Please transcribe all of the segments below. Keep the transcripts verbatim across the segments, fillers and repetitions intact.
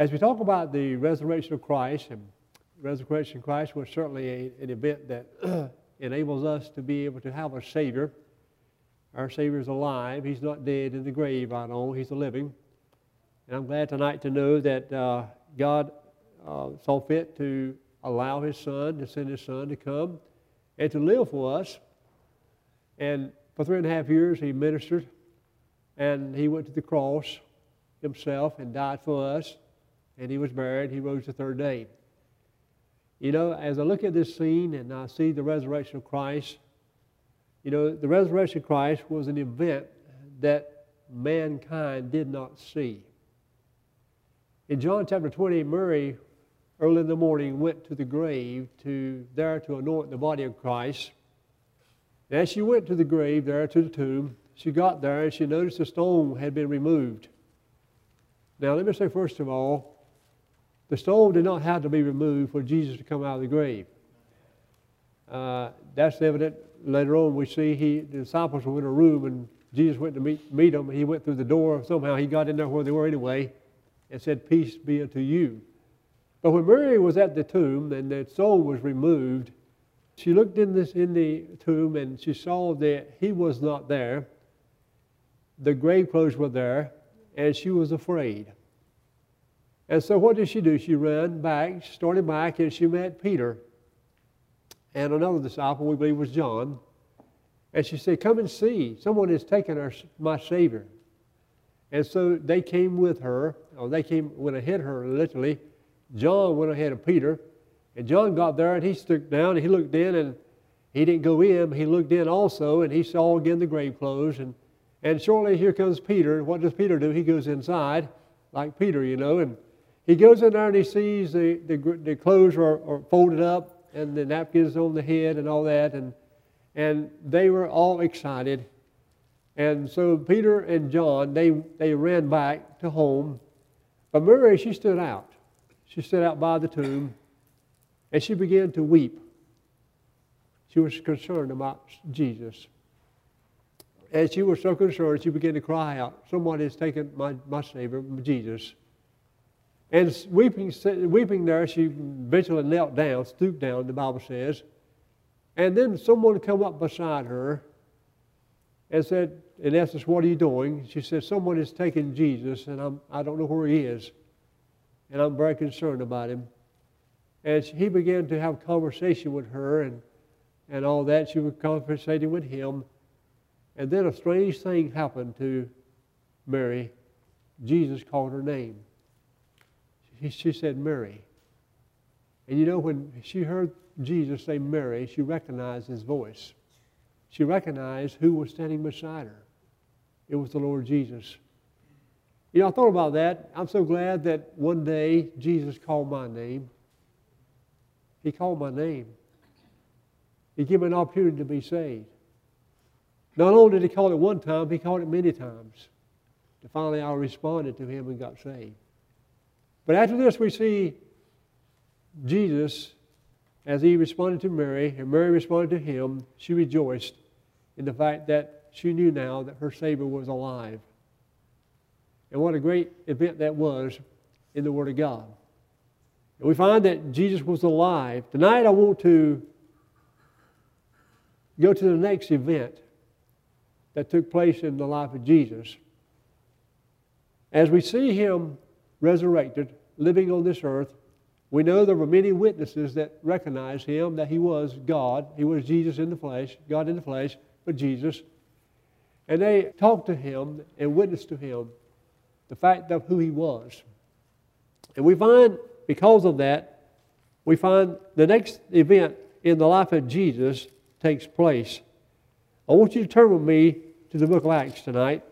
As we talk about the resurrection of Christ, and resurrection of Christ was certainly a, an event that enables us to be able to have a Savior. Our Savior is alive. He's not dead in the grave right now. He's a living. And I'm glad tonight to know that uh, God uh, saw fit to allow His Son, to send His Son to come and to live for us. And for three and a half years He ministered, and He went to the cross Himself and died for us. And He was buried. He rose the third day. You know, as I look at this scene and I see the resurrection of Christ, you know, the resurrection of Christ was an event that mankind did not see. In John chapter twenty, Mary, early in the morning, went to the grave to there to anoint the body of Christ. And as she went to the grave, there to the tomb, she got there and she noticed the stone had been removed. Now, let me say first of all, the stone did not have to be removed for Jesus to come out of the grave. Uh, that's evident. Later on, we see he, the disciples were in a room, and Jesus went to meet, meet them, and He went through the door. Somehow He got in there where they were anyway and said, "Peace be unto you." But when Mary was at the tomb and the stone was removed, she looked in, this, in the tomb and she saw that He was not there. The grave clothes were there, and she was afraid. And so what did she do? She ran back, started back, and she met Peter and another disciple, we believe was John. And she said, "Come and see. Someone has taken our, my Savior." And so they came with her, or they came went ahead of her literally. John went ahead of Peter. And John got there and he stood down and he looked in, and he didn't go in, but he looked in also, and he saw again the grave clothes. And, and shortly here comes Peter. What does Peter do? He goes inside, like Peter, you know, and he goes in there and he sees the, the, the clothes are, are folded up and the napkins on the head and all that. And, and they were all excited. And so Peter and John, they, they ran back to home. But Mary, she stood out. She stood out by the tomb and she began to weep. She was concerned about Jesus. And she was so concerned, she began to cry out, "Someone has taken my, my Savior, Jesus." And weeping, weeping there, she eventually knelt down, stooped down, the Bible says. And then someone come up beside her and said, in essence, "What are you doing?" She said, "Someone has taken Jesus, and I'm, I don't know where He is. And I'm very concerned about Him." And he began to have conversation with her and, and all that. She was conversating with him. And then a strange thing happened to Mary. Jesus called her name. She said, "Mary." And you know, when she heard Jesus say Mary, she recognized His voice. She recognized who was standing beside her. It was the Lord Jesus. You know, I thought about that. I'm so glad that one day Jesus called my name. He called my name. He gave me an opportunity to be saved. Not only did He call it one time, He called it many times. And finally, I responded to Him and got saved. But after this, we see Jesus, as He responded to Mary, and Mary responded to Him, she rejoiced in the fact that she knew now that her Savior was alive. And what a great event that was in the Word of God. And we find that Jesus was alive. Tonight I want to go to the next event that took place in the life of Jesus. As we see Him resurrected, living on this earth, we know there were many witnesses that recognized Him, that He was God. He was Jesus in the flesh, God in the flesh, but Jesus. And they talked to Him and witnessed to Him the fact of who He was. And we find, because of that, we find the next event in the life of Jesus takes place. I want you to turn with me to the book of Acts tonight.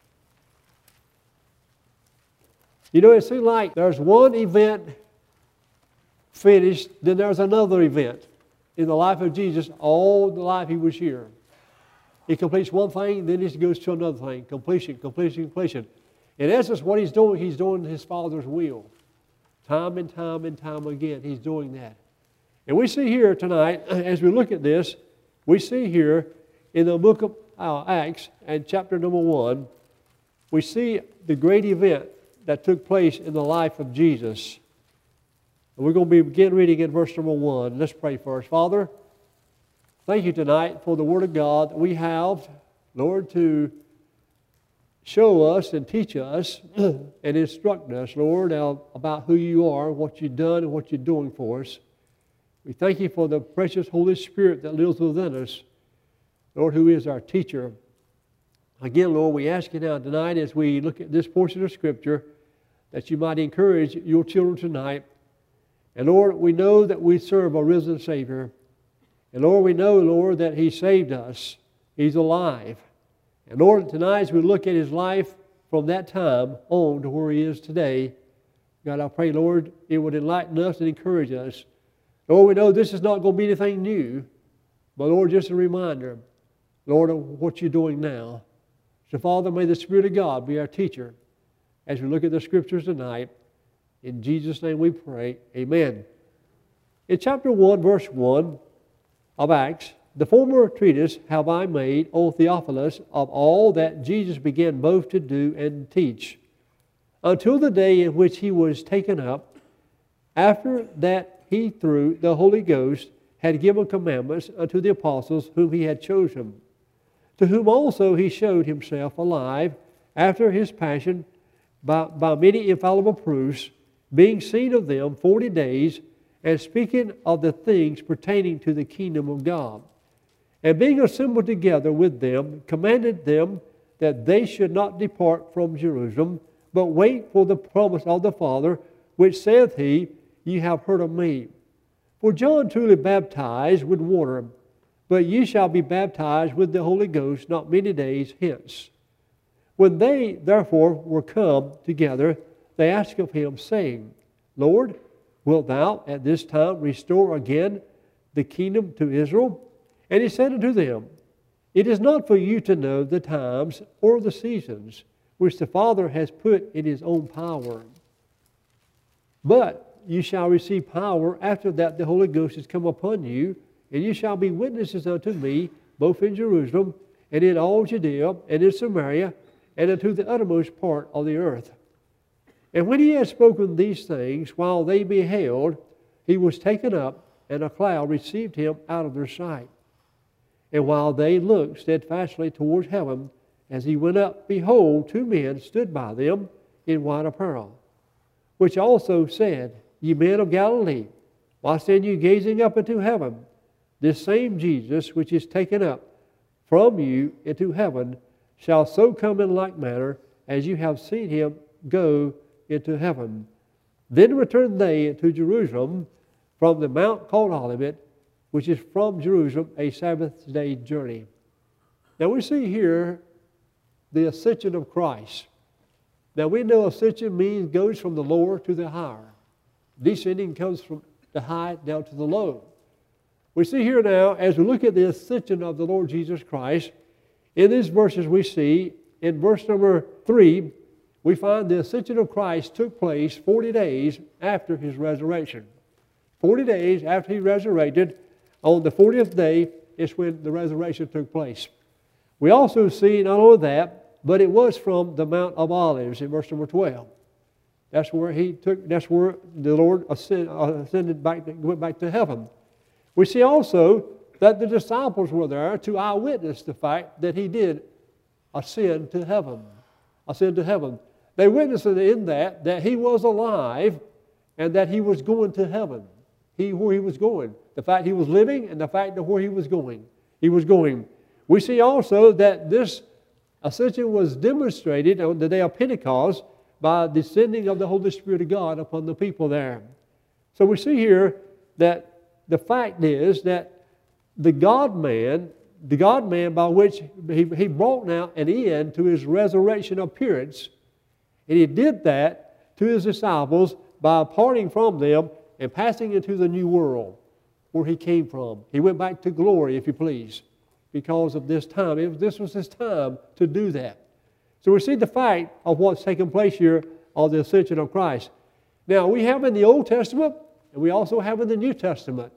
You know, it seems like there's one event finished, then there's another event in the life of Jesus. All the life He was here, He completes one thing, then He goes to another thing. Completion, completion, completion. In essence, what He's doing, He's doing His Father's will. Time and time and time again, He's doing that. And we see here tonight, as we look at this, we see here in the book of uh, Acts and chapter number one, we see the great event that took place in the life of Jesus. And we're going to begin reading in verse number one. Let's pray first. Father, thank you tonight for the Word of God that we have, Lord, to show us and teach us and instruct us, Lord, about who you are, what you've done, and what you're doing for us. We thank you for the precious Holy Spirit that lives within us, Lord, who is our teacher. Again, Lord, we ask you now tonight as we look at this portion of Scripture that you might encourage your children tonight. And Lord, we know that we serve a risen Savior. And Lord, we know, Lord, that He saved us. He's alive. And Lord, tonight as we look at His life from that time on to where He is today, God, I pray, Lord, it would enlighten us and encourage us. Lord, we know this is not going to be anything new, but Lord, just a reminder, Lord, of what you're doing now. So Father, may the Spirit of God be our teacher as we look at the Scriptures tonight. In Jesus' name we pray, amen. In chapter one, verse one of Acts, the former treatise have I made, O Theophilus, of all that Jesus began both to do and teach, until the day in which he was taken up, after that he through the Holy Ghost had given commandments unto the apostles whom he had chosen, to whom also he showed himself alive after his passion by, by many infallible proofs, being seen of them forty days, and speaking of the things pertaining to the kingdom of God. And being assembled together with them, commanded them that they should not depart from Jerusalem, but wait for the promise of the Father, which saith he, Ye have heard of me. For John truly baptized with water, but ye shall be baptized with the Holy Ghost not many days hence. When they therefore were come together, they asked of him, saying, Lord, wilt thou at this time restore again the kingdom to Israel? And he said unto them, It is not for you to know the times or the seasons which the Father has put in his own power. But you shall receive power after that the Holy Ghost is come upon you, and you shall be witnesses unto me, both in Jerusalem, and in all Judea, and in Samaria, and unto the uttermost part of the earth. And when he had spoken these things, while they beheld, he was taken up, and a cloud received him out of their sight. And while they looked steadfastly towards heaven, as he went up, behold, two men stood by them in white apparel, which also said, Ye men of Galilee, why stand you gazing up into heaven? This same Jesus, which is taken up from you into heaven, shall so come in like manner as you have seen him go into heaven. Then returned they to Jerusalem from the mount called Olivet, which is from Jerusalem a Sabbath day journey. Now we see here the ascension of Christ. Now we know ascension means goes from the lower to the higher. Descending comes from the high down to the low. We see here now, as we look at the ascension of the Lord Jesus Christ, in these verses we see, in verse number three, we find the ascension of Christ took place forty days after his resurrection. forty days after he resurrected, on the fortieth day is when the resurrection took place. We also see not only that, but it was from the Mount of Olives in verse number twelve. That's where he took. That's where the Lord ascended back, to, went back to heaven. We see also that the disciples were there to eyewitness the fact that he did ascend to heaven. Ascend to heaven. They witnessed in that that he was alive and that he was going to heaven. He where he was going. The fact he was living and the fact of where he was going. He was going. We see also that this ascension was demonstrated on the day of Pentecost by the descending of the Holy Spirit of God upon the people there. So we see here that the fact is that the God-man, the God-man by which he, he brought now an end to his resurrection appearance, and he did that to his disciples by parting from them and passing into the new world where he came from. He went back to glory, if you please, because of this time. It was, this was his time to do that. So we see the fact of what's taking place here on the ascension of Christ. Now, we have in the Old Testament, and we also have in the New Testament,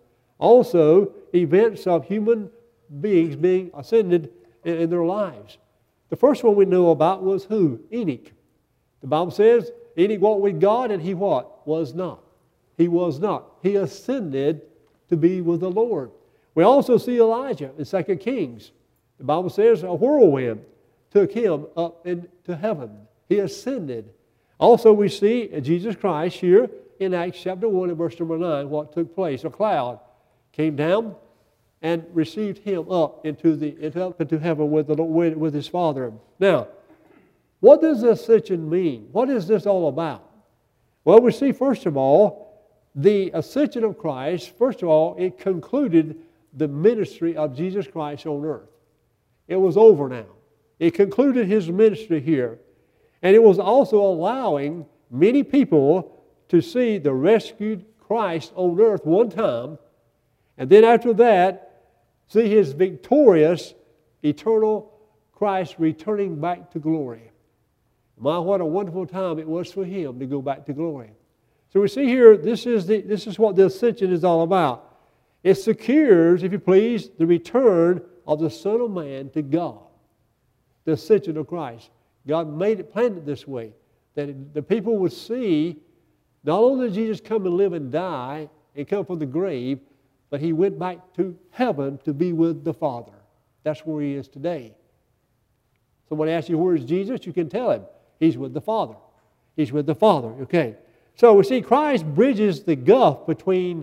also events of human beings being ascended in, in their lives. The first one we know about was who? Enoch. The Bible says and he walked with God, and he what? Was not. He was not. He ascended to be with the Lord. We also see Elijah in Second Kings. The Bible says a whirlwind took him up into heaven. He ascended. Also we see Jesus Christ here in Acts chapter one and verse number nine what took place. A cloud came down and received him up into the into, up into heaven with, the, with, with his Father. Now, what does this ascension mean? What is this all about? Well, we see first of all the ascension of Christ. First of all, it concluded the ministry of Jesus Christ on earth. It was over now. It concluded his ministry here. And it was also allowing many people to see the rescued Christ on earth one time, and then after that, see his victorious, eternal Christ returning back to glory. My, what a wonderful time it was for him to go back to glory. So we see here, this is, the, this is what the ascension is all about. It secures, if you please, the return of the Son of Man to God. The ascension of Christ. God made it, planned it this way, that the people would see not only did Jesus come and live and die and come from the grave, but he went back to heaven to be with the Father. That's where he is today. Somebody asks you, where is Jesus? You can tell him. He's with the Father. He's with the Father. Okay. So we see Christ bridges the gulf between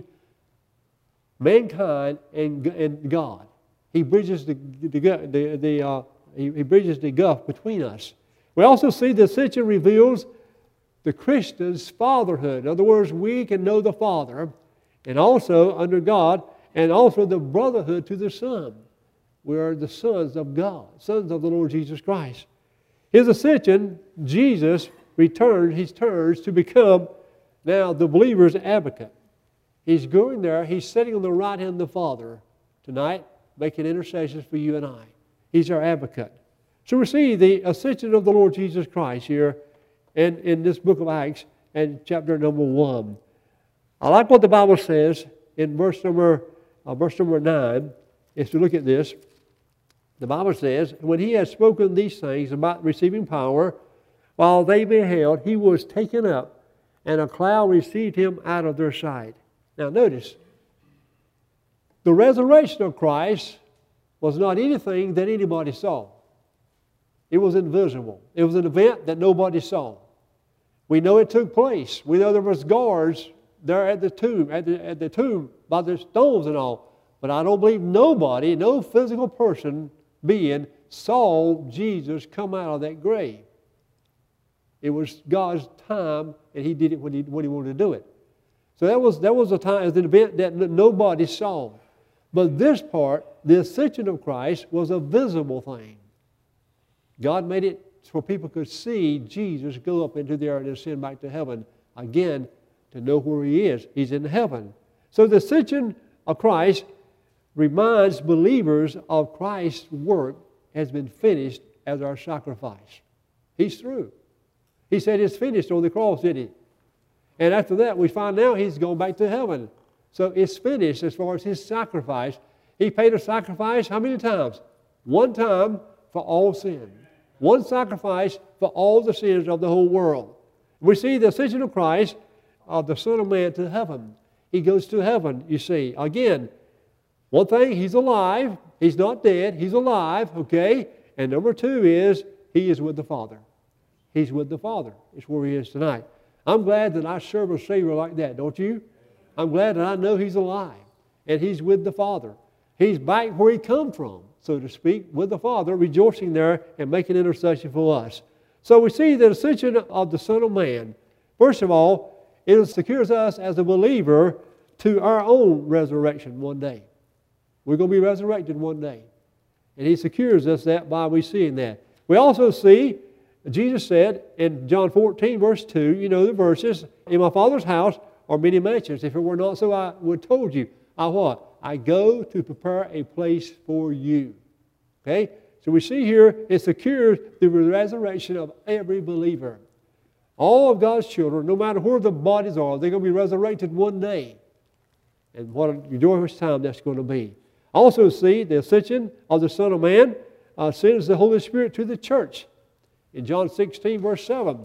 mankind and, and God. He bridges the, the, the, the, uh, he, he bridges the gulf between us. We also see the ascension reveals the Christian's fatherhood. In other words, we can know the Father, and also under God, and also the brotherhood to the Son. We are the sons of God, sons of the Lord Jesus Christ. His ascension, Jesus returns, he turns to become now the believer's advocate. He's going there, he's sitting on the right hand of the Father tonight, making intercessions for you and I. He's our advocate. So we see the ascension of the Lord Jesus Christ here in, in this book of Acts and chapter number one. I like what the Bible says in verse number, uh, verse number nine. If you look at this, the Bible says, when he had spoken these things about receiving power, while they beheld, he was taken up, and a cloud received him out of their sight. Now notice, the resurrection of Christ was not anything that anybody saw. It was invisible. It was an event that nobody saw. We know it took place. We know there was guards there at the tomb, at the, at the tomb by the stones and all. But I don't believe nobody, no physical person, being, saw Jesus come out of that grave. It was God's time, and he did it when he, when he wanted to do it. So that was, that was a time, it was an event that nobody saw. But this part, the ascension of Christ, was a visible thing. God made it so people could see Jesus go up into the air and ascend back to heaven again to know where he is. He's in heaven. So the ascension of Christ reminds believers of Christ's work has been finished as our sacrifice. He's through. He said it's finished on the cross, didn't he? And after that, we find now he's gone back to heaven. So it's finished as far as his sacrifice. He paid a sacrifice how many times? One time for all sin. One sacrifice for all the sins of the whole world. We see the ascension of Christ, of the Son of Man, to heaven. He goes to heaven, you see. Again, one thing, he's alive. He's not dead. He's alive, okay? And number two is, he is with the Father. He's with the Father. It's where he is tonight. I'm glad that I serve a Savior like that, don't you? I'm glad that I know he's alive. And he's with the Father. He's back where he come from, so to speak, with the Father, rejoicing there and making intercession for us. So we see the ascension of the Son of Man. First of all, it secures us as a believer to our own resurrection one day. We're going to be resurrected one day. And he secures us that by we seeing that. We also see, Jesus said in John fourteen, verse two, you know the verses, in my Father's house are many mansions. If it were not so, I would have told you. I what? I go to prepare a place for you. Okay? So we see here, it secures the resurrection of every believer. All of God's children, no matter where the bodies are, they're going to be resurrected one day. And what a joyous time that's going to be. Also see the ascension of the Son of Man uh, sends the Holy Spirit to the church. In John sixteen, verse seven,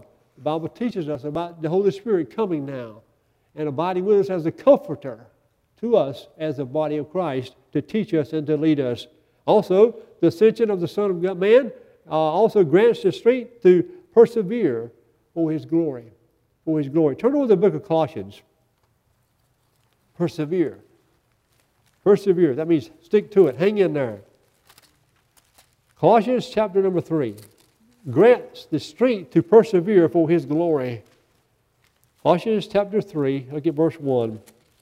The Bible teaches us about the Holy Spirit coming now and abiding with us as a comforter to us as the body of Christ to teach us and to lead us. Also, the ascension of the Son of God, man uh, also grants the strength to persevere for His glory. For His glory. Turn over to the book of Colossians. Persevere. Persevere. That means stick to it. Hang in there. Colossians chapter number three grants the strength to persevere for His glory. Colossians chapter three, look at verse one.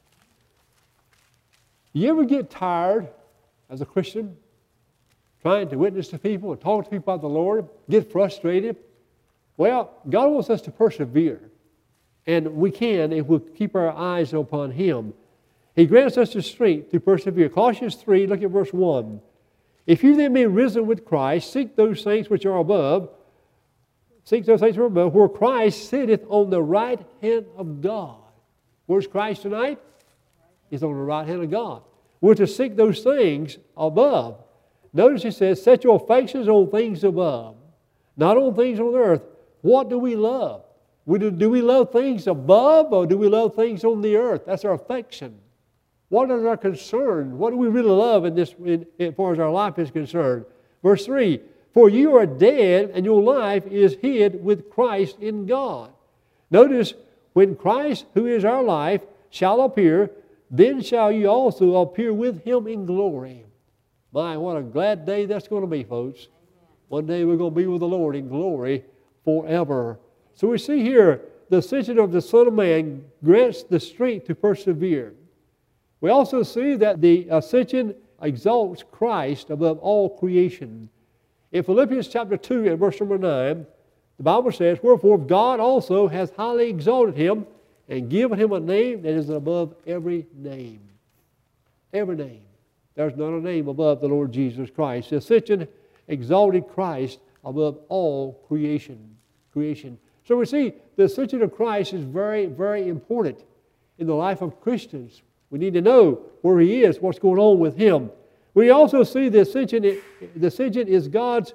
You ever get tired as a Christian trying to witness to people and talk to people about the Lord, get frustrated? Well, God wants us to persevere. And we can if we keep our eyes upon Him. He grants us the strength to persevere. Colossians three, look at verse one. If you then be risen with Christ, seek those things which are above, seek those things which are above, where Christ sitteth on the right hand of God. Where's Christ tonight? He's on the right hand of God. We're to seek those things above. Notice He says, set your affections on things above, not on things on earth. What do we love? We do, do we love things above or do we love things on the earth? That's our affection. What is our concern? What do we really love in this, in, as far as our life is concerned? Verse three, for you are dead and your life is hid with Christ in God. Notice, when Christ, who is our life, shall appear, then shall you also appear with Him in glory. My, what a glad day that's going to be, folks. One day we're going to be with the Lord in glory forever. So we see here, the ascension of the Son of Man grants the strength to persevere. We also see that the ascension exalts Christ above all creation. In Philippians chapter two and verse number nine, the Bible says, wherefore God also has highly exalted Him and given Him a name that is above every name. Every name. There's not a name above the Lord Jesus Christ. The ascension exalted Christ above all creation. Creation. So we see the ascension of Christ is very, very important in the life of Christians. We need to know where He is, what's going on with Him. We also see the ascension, the ascension is God's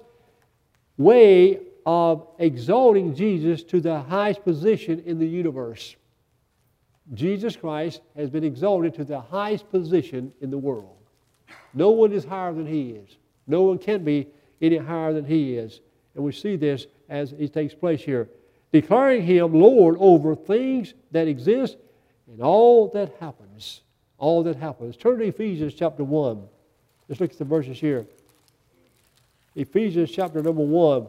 way of exalting Jesus to the highest position in the universe. Jesus Christ has been exalted to the highest position in the world. No one is higher than He is. No one can be any higher than He is. And we see this as it takes place here. Declaring Him Lord over things that exist and all that happens. All that happens. Turn to Ephesians chapter one. Let's look at the verses here. Ephesians chapter number one.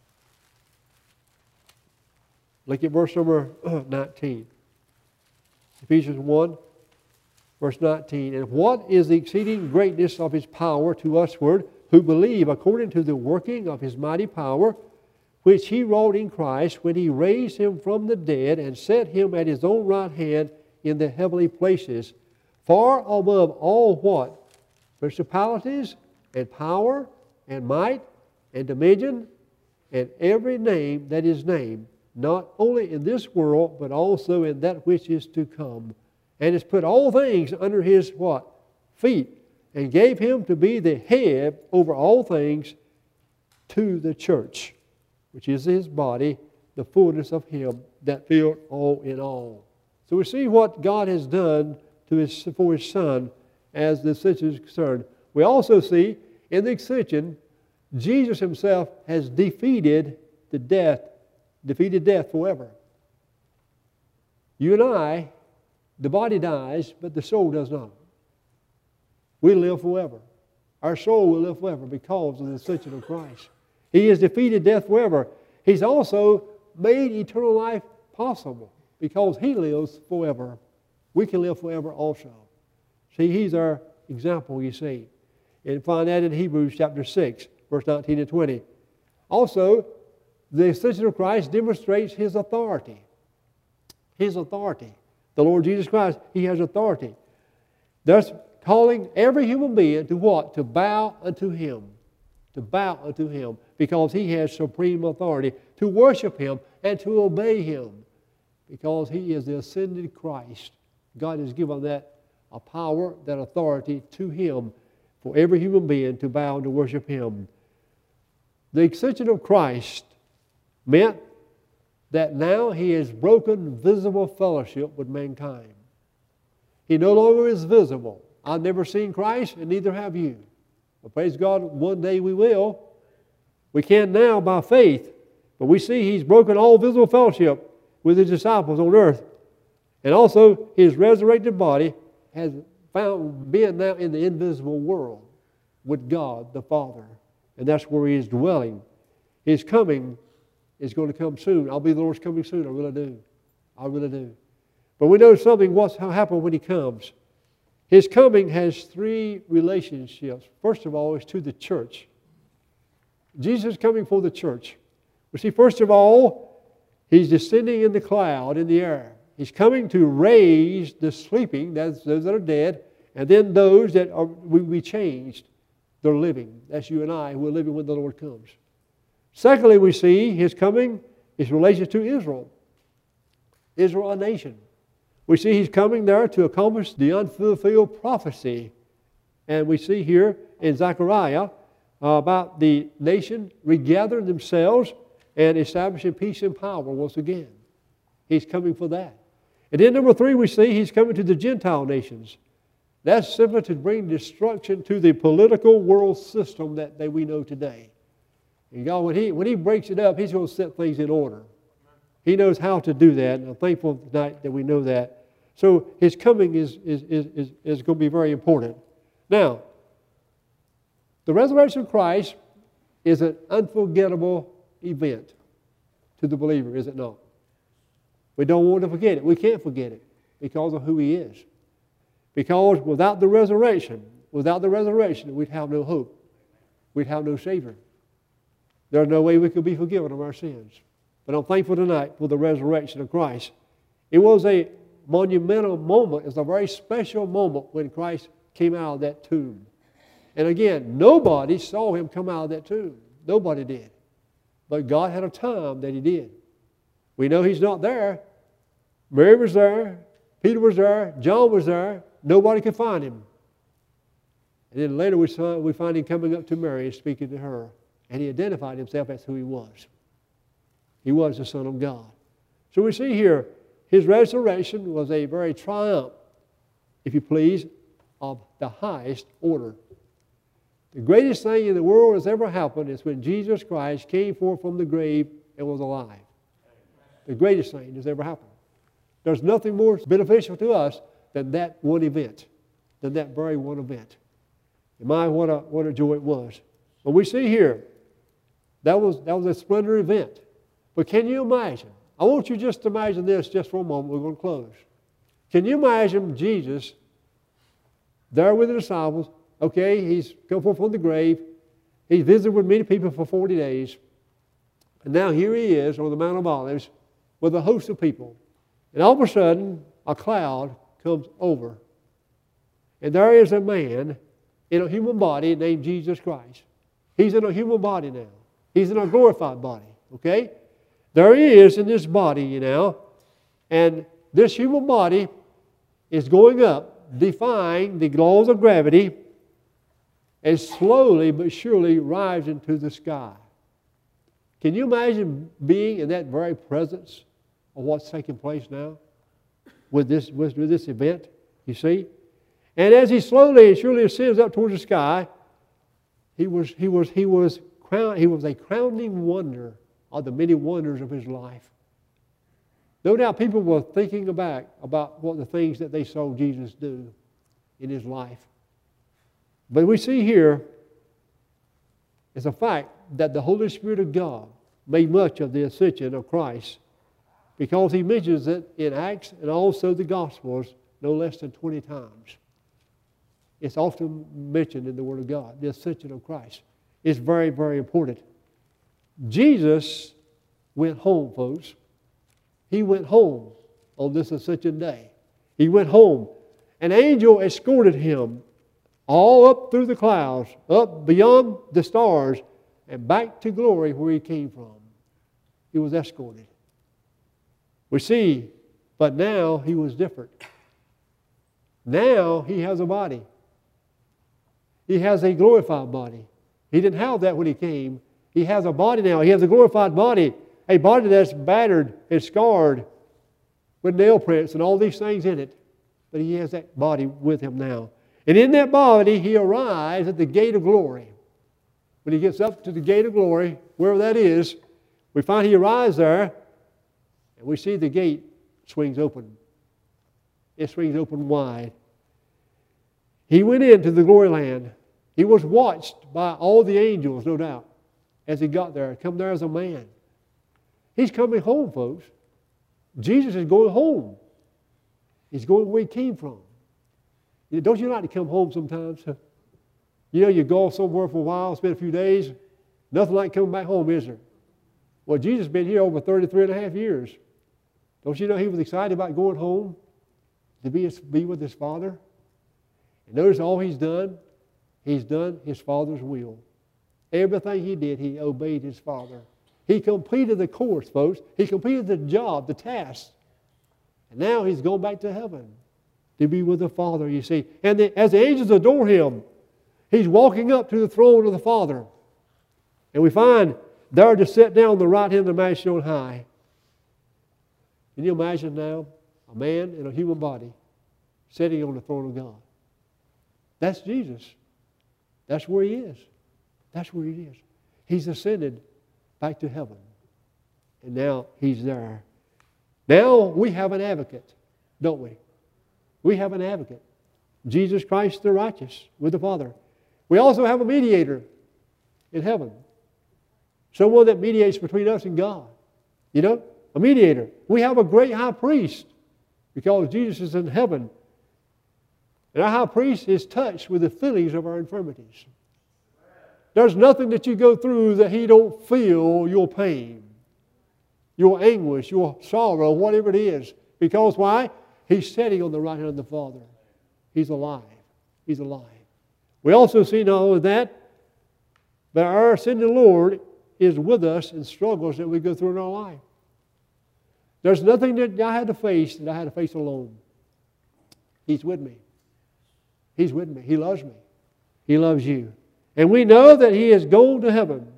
Look at verse number nineteen. Ephesians one, verse nineteen. And what is the exceeding greatness of His power to usward, who believe according to the working of His mighty power, which He wrought in Christ when He raised Him from the dead and set Him at His own right hand in the heavenly places, far above all what? Principalities and power and might and dominion and every name that is named, not only in this world, but also in that which is to come. And has put all things under His what? Feet, and gave Him to be the head over all things to the church, which is His body, the fullness of Him that filled all in all. So we see what God has done to his, for His Son as the ascension is concerned. We also see in the ascension, Jesus Himself has defeated the death, defeated death forever. You and I, the body dies, but the soul does not. We live forever. Our soul will live forever because of the ascension of Christ. He has defeated death forever. He's also made eternal life possible because He lives forever. We can live forever also. See, He's our example, you see. And find that in Hebrews chapter six, verse nineteen and twenty. Also, the ascension of Christ demonstrates His authority. His authority. The Lord Jesus Christ, He has authority. Thus, calling every human being to what? To bow unto Him. To bow unto Him. Because He has supreme authority. To worship Him and to obey Him. Because He is the ascended Christ. God has given that a power, that authority to Him for every human being to bow and to worship Him. The ascension of Christ meant that now He has broken visible fellowship with mankind. He no longer is visible. I've never seen Christ, and neither have you. But praise God, one day we will. We can now by faith, but we see He's broken all visible fellowship with His disciples on earth. And also, His resurrected body has found being now in the invisible world with God the Father. And that's where He is dwelling. His coming is going to come soon. I'll be the Lord's coming soon. I really do. I really do. But we know something what's happened when He comes. His coming has three relationships. First of all, is to the church. Jesus is coming for the church. We see, first of all, He's descending in the cloud, in the air. He's coming to raise the sleeping, that's those that are dead, and then those that are, will be changed. They're living. That's you and I who are living when the Lord comes. Secondly, we see His coming is related to Israel. Israel, a nation. We see He's coming there to accomplish the unfulfilled prophecy. And we see here in Zechariah uh, about the nation regathering themselves and establishing peace and power once again. He's coming for that. And then number three, we see He's coming to the Gentile nations. That's simply to bring destruction to the political world system that, that we know today. And God, when he, when he breaks it up, He's going to set things in order. He knows how to do that, and I'm thankful tonight that we know that. So His coming is, is, is, is, is going to be very important. Now, the resurrection of Christ is an unforgettable event to the believer, is it not? We don't want to forget it. We can't forget it because of who He is. Because without the resurrection, without the resurrection, we'd have no hope. We'd have no Savior. There's no way we could be forgiven of our sins. But I'm thankful tonight for the resurrection of Christ. It was a monumental moment. It's a very special moment when Christ came out of that tomb. And again, nobody saw Him come out of that tomb. Nobody did. But God had a time that He did. We know He's not there. Mary was there. Peter was there. John was there. Nobody could find Him. And then later we, saw, we find Him coming up to Mary and speaking to her. And He identified Himself as who He was. He was the Son of God. So we see here, His resurrection was a very triumph, if you please, of the highest order. The greatest thing in the world that's ever happened is when Jesus Christ came forth from the grave and was alive. The greatest thing that's ever happened. There's nothing more beneficial to us than that one event, than that very one event. And my, what a, what a joy it was. But we see here, that was, that was a splendid event. But can you imagine? I want you just to imagine this just for a moment. We're going to close. Can you imagine Jesus there with the disciples? Okay, He's come forth from the grave. He's visited with many people for forty days. And now here He is on the Mount of Olives with a host of people. And all of a sudden, a cloud comes over. And there is a man in a human body named Jesus Christ. He's in a human body now. He's in a glorified body. Okay? There He is in this body, you know. And this human body is going up, defying the laws of gravity, and slowly but surely rise into the sky. Can you imagine being in that very presence of what's taking place now with this, with, with this event, you see? And as He slowly and surely ascends up towards the sky, He was, he was, he was, crown, he was a crowning wonder of the many wonders of His life. No doubt people were thinking back about what the things that they saw Jesus do in His life. But we see here is a fact that the Holy Spirit of God made much of the ascension of Christ, because He mentions it in Acts and also the Gospels no less than twenty times. It's often mentioned in the Word of God, the ascension of Christ. It's very, very important. Jesus went home, folks. He went home on this ascension day. He went home. An angel escorted Him all up through the clouds, up beyond the stars, and back to glory where He came from. He was escorted. We see, but now He was different. Now He has a body. He has a glorified body. He didn't have that when He came. He has a body now. He has a glorified body. a body that's battered and scarred with nail prints and all these things in it. But He has that body with Him now. And in that body, He arrives at the gate of glory. When He gets up to the gate of glory, wherever that is, we find He arrives there, and we see the gate swings open. It swings open wide. He went into the glory land. He was watched by all the angels, no doubt, as He got there, come there as a man. He's coming home, folks. Jesus is going home. He's going where He came from. Don't you like to come home sometimes? You know, you go somewhere for a while, spend a few days. Nothing like coming back home, is there? Well, Jesus has been here over thirty-three and a half years. Don't you know He was excited about going home to be, his, be with His Father? And notice all He's done, He's done His Father's will. Everything He did, He obeyed His Father. He completed the course, folks. He completed the job, the task. And now He's going back to heaven to be with the Father, you see. And the, as the angels adore Him, He's walking up to the throne of the Father. And we find there to sit down on the right hand of the Majesty on high. Can you imagine now a man in a human body sitting on the throne of God? That's Jesus. That's where He is. That's where He is. He's ascended back to heaven. And now He's there. Now we have an advocate, don't we? We have an advocate. Jesus Christ the righteous with the Father. We also have a mediator in heaven. Someone that mediates between us and God. You know, a mediator. We have a great high priest because Jesus is in heaven. And our high priest is touched with the feelings of our infirmities. There's nothing that you go through that He don't feel your pain, your anguish, your sorrow, whatever it is. Because why? He's sitting on the right hand of the Father. He's alive. He's alive. We also see not only that, but our ascended Lord is with us in struggles that we go through in our life. There's nothing that I had to face that I had to face alone. He's with me. He's with me. He loves me. He loves you. And we know that He has gone to heaven.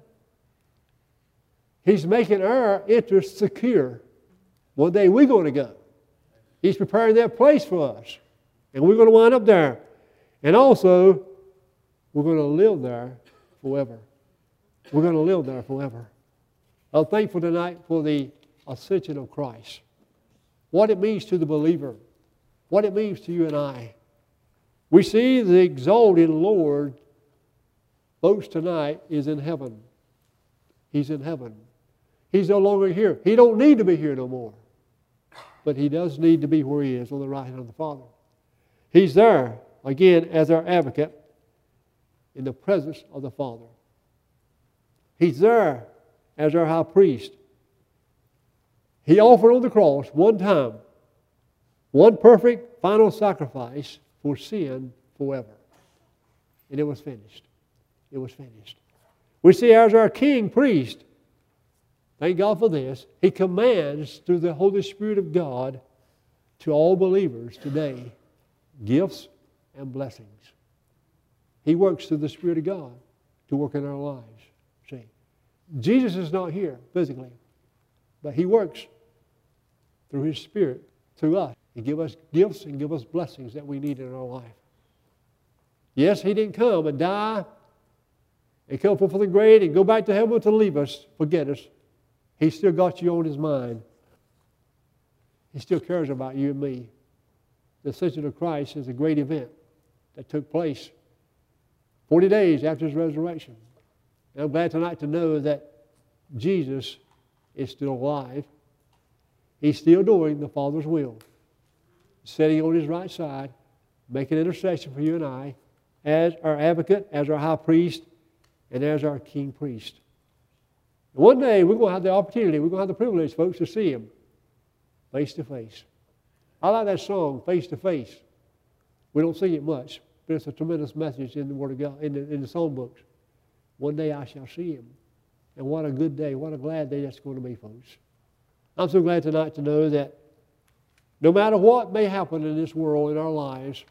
He's making our interest secure. One day we're going to go. He's preparing that place for us. And we're going to wind up there. And also, we're going to live there forever. We're going to live there forever. I'm thankful tonight for the ascension of Christ. What it means to the believer. What it means to you and I. We see the exalted Lord, folks, tonight is in heaven. He's in heaven. He's no longer here. He don't need to be here no more. But He does need to be where He is, on the right hand of the Father. He's there, again, as our advocate in the presence of the Father. He's there as our high priest. He offered on the cross one time, one perfect final sacrifice for sin forever. And it was finished. It was finished. We see as our king priest, thank God for this, He commands through the Holy Spirit of God to all believers today gifts and blessings. He works through the Spirit of God to work in our lives. See, Jesus is not here physically, but He works through His Spirit through us and give us gifts and give us blessings that we need in our life. Yes, He didn't come and die and come from the grave and go back to heaven to leave us, forget us. He still got you on His mind. He still cares about you and me. The ascension of Christ is a great event that took place forty days after His resurrection. And I'm glad tonight to know that Jesus is still alive. He's still doing the Father's will. Sitting on His right side, making intercession for you and I, as our advocate, as our high priest, and as our king priest. And one day we're going to have the opportunity, we're going to have the privilege, folks, to see Him face to face. I like that song, Face to Face. We don't sing it much, but it's a tremendous message in the Word of God, in the, in the songbooks. One day I shall see Him. And what a good day, what a glad day that's going to be, folks. I'm so glad tonight to know that no matter what may happen in this world, in our lives,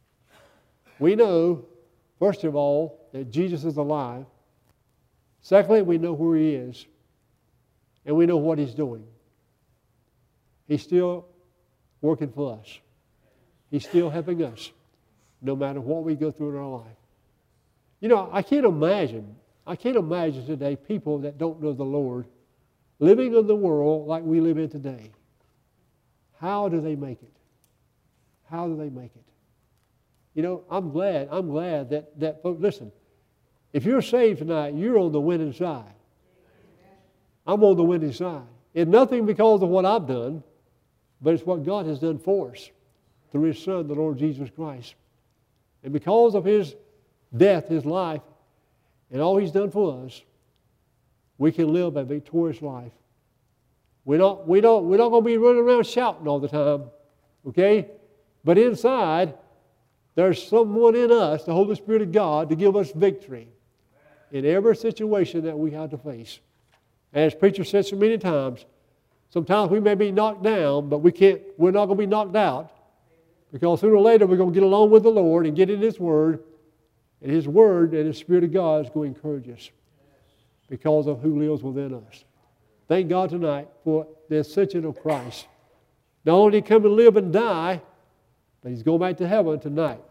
we know, first of all, that Jesus is alive. Secondly, we know where He is. And we know what He's doing. He's still working for us. He's still helping us, no matter what we go through in our life. You know, I can't imagine, I can't imagine today people that don't know the Lord living in the world like we live in today. How do they make it? How do they make it? You know, I'm glad, I'm glad that, that folks, listen, if you're saved tonight, you're on the winning side. I'm on the winning side. It's nothing because of what I've done, but it's what God has done for us through His Son, the Lord Jesus Christ. And because of His death, His life, and all He's done for us, we can live a victorious life. We're not, we don't, we're not going to be running around shouting all the time, okay? But inside, there's someone in us, the Holy Spirit of God, to give us victory in every situation that we have to face. As preacher said so many times, sometimes we may be knocked down, but we can't, we're not going to be knocked out, because sooner or later we're going to get along with the Lord and get in His Word, and His Word and His Spirit of God is going to encourage us because of who lives within us. Thank God tonight for the ascension of Christ. Not only did He come and live and die, but He's going back to heaven tonight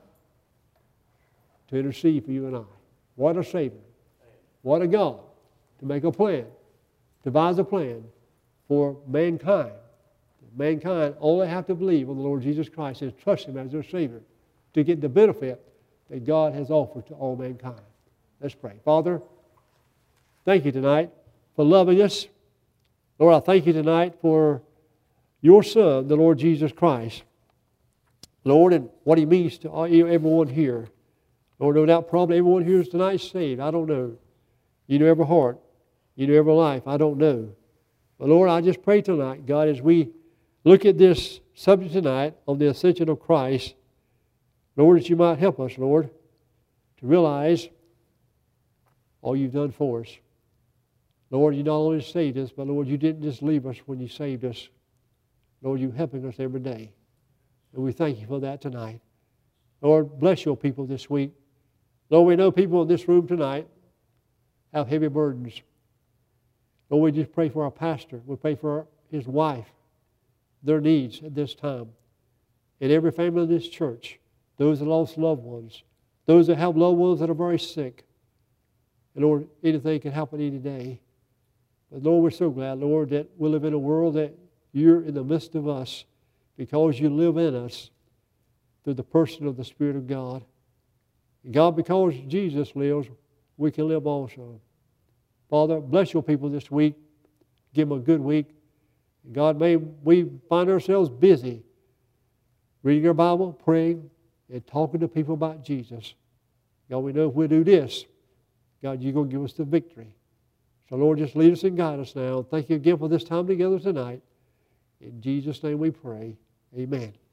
to intercede for you and I. What a Savior. What a God to make a plan, devise a plan for mankind. Mankind only have to believe on the Lord Jesus Christ and trust Him as their Savior to get the benefit that God has offered to all mankind. Let's pray. Father, thank You tonight for loving us. Lord, I thank You tonight for Your Son, the Lord Jesus Christ. Lord, and what He means to all, everyone here. Lord, no doubt probably everyone here is tonight saved. I don't know. You know every heart. You know every life. I don't know. But Lord, I just pray tonight, God, as we look at this subject tonight on the ascension of Christ, Lord, that You might help us, Lord, to realize all You've done for us. Lord, You not only saved us, but Lord, You didn't just leave us when You saved us. Lord, You're helping us every day. And we thank You for that tonight. Lord, bless Your people this week. Lord, we know people in this room tonight have heavy burdens. Lord, we just pray for our pastor. We pray for his wife, their needs at this time. And every family in this church, those that lost loved ones, those that have loved ones that are very sick. And Lord, anything can happen any day. But Lord, we're so glad, Lord, that we live in a world that You're in the midst of us because You live in us through the person of the Spirit of God. And God, because Jesus lives, we can live also. Father, bless Your people this week. Give them a good week. And God, may we find ourselves busy reading our Bible, praying, and talking to people about Jesus. God, we know if we do this, God, You're going to give us the victory. So, Lord, just lead us and guide us now. Thank You again for this time together tonight. In Jesus' name we pray. Amen.